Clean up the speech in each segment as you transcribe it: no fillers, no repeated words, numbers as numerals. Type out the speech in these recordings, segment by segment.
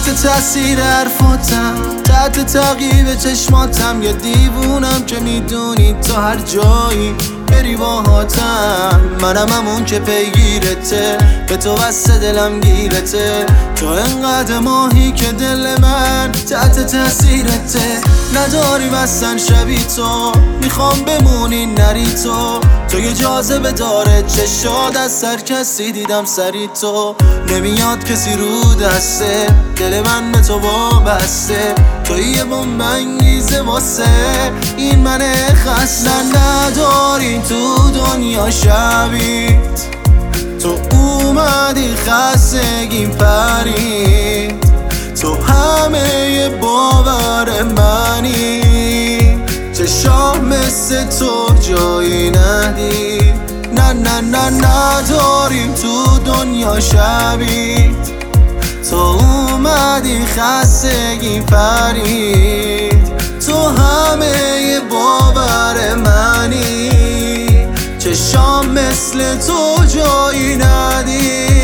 تحت تاثیر حرفاتم، تحت تعقیب چشماتم، یه دیوونم که میدونی تا هر جایی بری باهاتم. منم همون که پیگیرته، به تو بسته دلم گیرته. تو انقدر ماهی که دل من تحت تاثیرته. نداری بستن شبی تو، میخوام بمونی نری تو یه جاذبه داره چشاد، از سر کسی دیدم سری تو. نمیاد کسی رو دسته، دل من به تو وابسته. تو یه بمب انگیزه واسه این من خسته. نداری تو دنیا شبیت، تو اومدی خستگیم پرید. تو همه باور منی، چشام مثل تو جایی ندید. نه نداریم تو دنیا شبیت. تو اومدی خستگی پرید. تو همه باور منی، چشام مثل تو جایی ندید.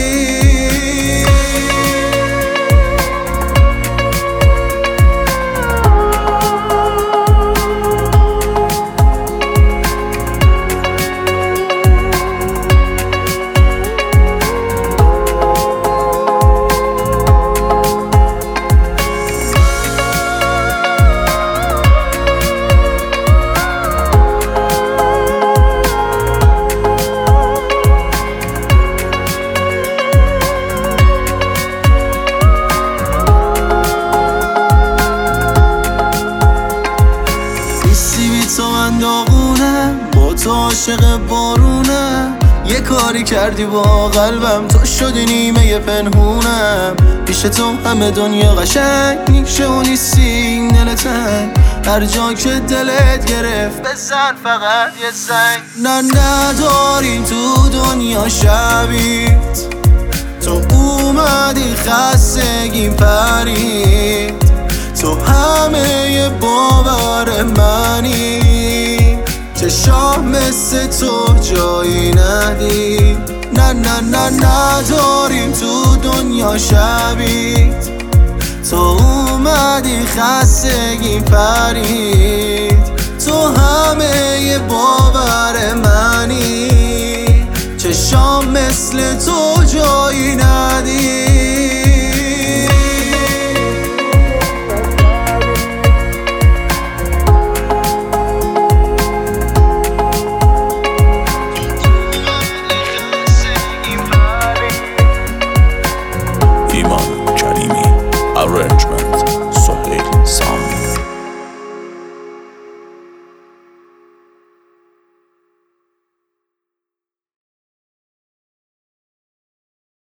با تو عاشق بارونم، یه کاری کردی با قلبم، تو شدی نیمه پنهونم. پیش تو همه دنیا قشنگ میشه و نیستی دل تنگ. هر جا که دلت گرفت بزن فقط یه زنگ. نداریم تو دنیا شبیت. تو اومدی خستگیم پرید. تو همه باور منی، چشام مثل تو جایی ندید. نداریم تو دنیا شبیت. تو اومدی خستگیم پرید. تو همه باور منی، چشام مثل تو جایی ندید.